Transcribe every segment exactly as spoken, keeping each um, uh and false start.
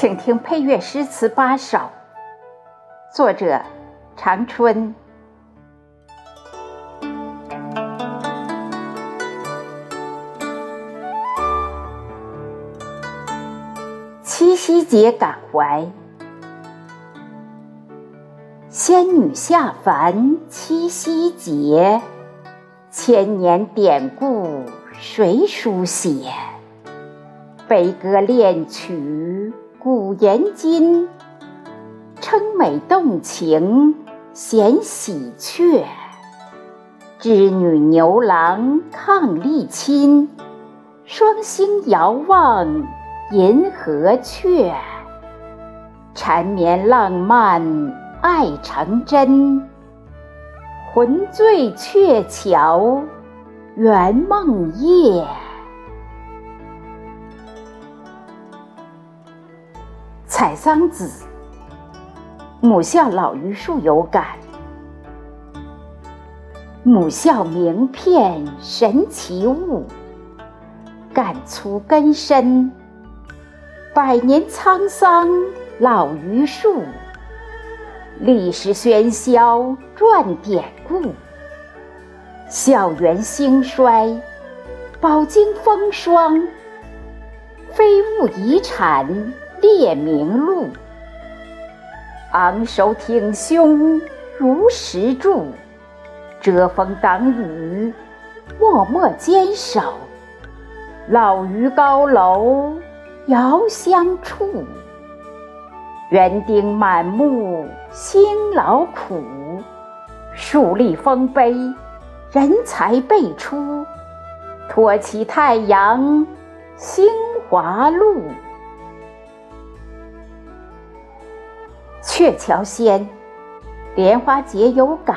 请听配乐诗词八首，作者长春。七夕节感怀。仙女下凡七夕节，千年典故谁书写？悲歌恋曲古言今，称美动情显喜鹊。织女牛郎伉俪亲，双星遥望银河阙。缠绵浪漫爱成真，魂醉鹊桥圆梦夜。采桑子，母校老榆树有感。母校名片神奇物，感粗根深，百年沧桑老榆树。历史喧嚣传典故，校园兴衰饱经风霜。非物遗产列名录，昂首挺胸如石柱，遮风挡雨默默坚守。老榆高楼遥相触，园丁满目辛劳苦。树立丰碑人才辈出，托起太阳兴华路。鹊桥仙，莲花节有感。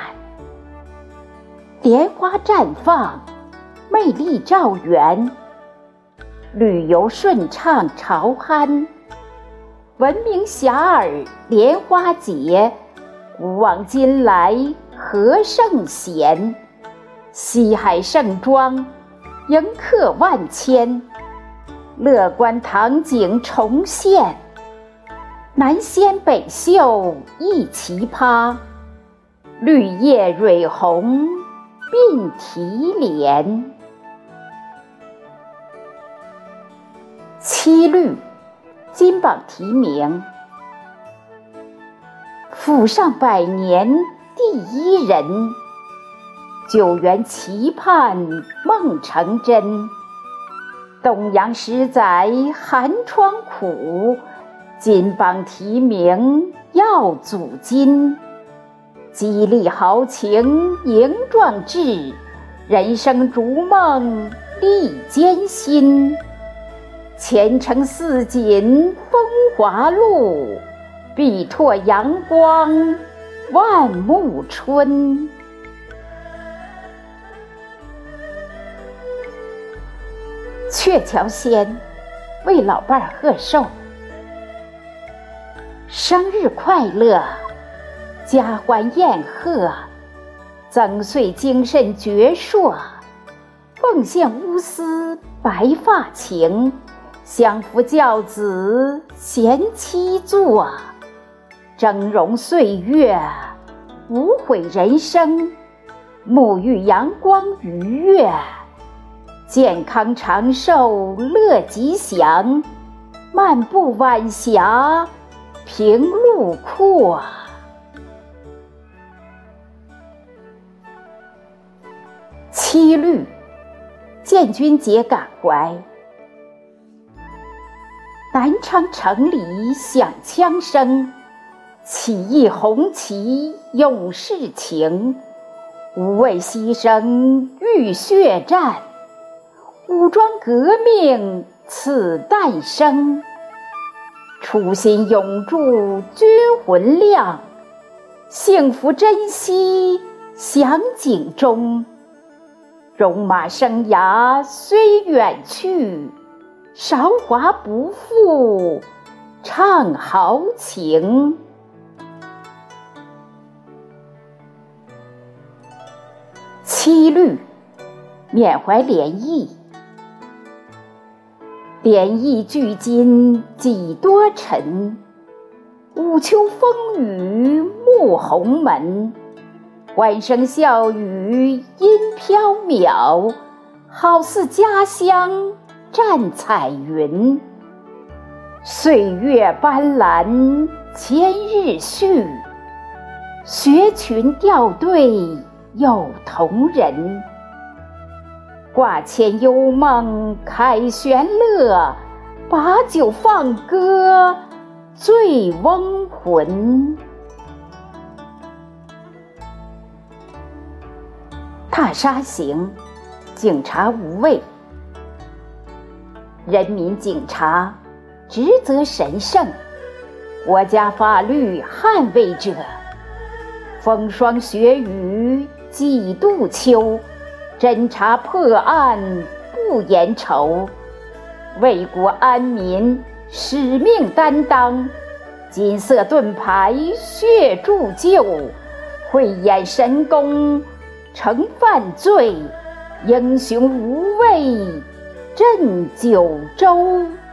莲花绽放，魅力照园，旅游顺畅潮酣。闻名遐迩莲花节，古往今来何圣贤？西海盛装，迎客万千，乐观堂景重现。南仙北秀一奇葩，绿叶蕊红并提联。七律金榜题名，府上百年第一人。九原期盼梦成真，东阳十载寒窗苦。金榜题名耀祖金，激励豪情迎壮志。人生逐梦历艰辛，前程似锦风华路。必拓阳光万木春。鹊桥仙，为老伴儿贺寿。生日快乐，家欢宴贺，增岁精神矍铄。奉献乌丝白发情，相夫教子贤妻作。峥嵘岁月无悔人生，沐浴阳光愉悦。健康长寿乐吉祥，漫步晚霞平路阔。七律建军节感怀。南昌城里响枪声，起义红旗勇士情。无畏牺牲浴血战，武装革命此诞生。初心永驻军魂亮，幸福珍惜祥景中。戎马生涯虽远去，韶华不负唱豪情。七律缅怀联谊。 典义拒今几多尘，五秋风雨暮鸿门。欢声笑语音飘渺，好似家乡占彩云。岁月斑斓千日续，学群调对有同人。挂牵幽梦凯旋乐，把酒放歌醉翁魂。踏沙行，警察无畏。人民警察职责神圣，国家法律捍卫者。风霜雪雨几度秋，侦查破案不言愁。为国安民使命担当，金色盾牌血铸就，慧眼神功成犯罪，英雄无畏镇九州。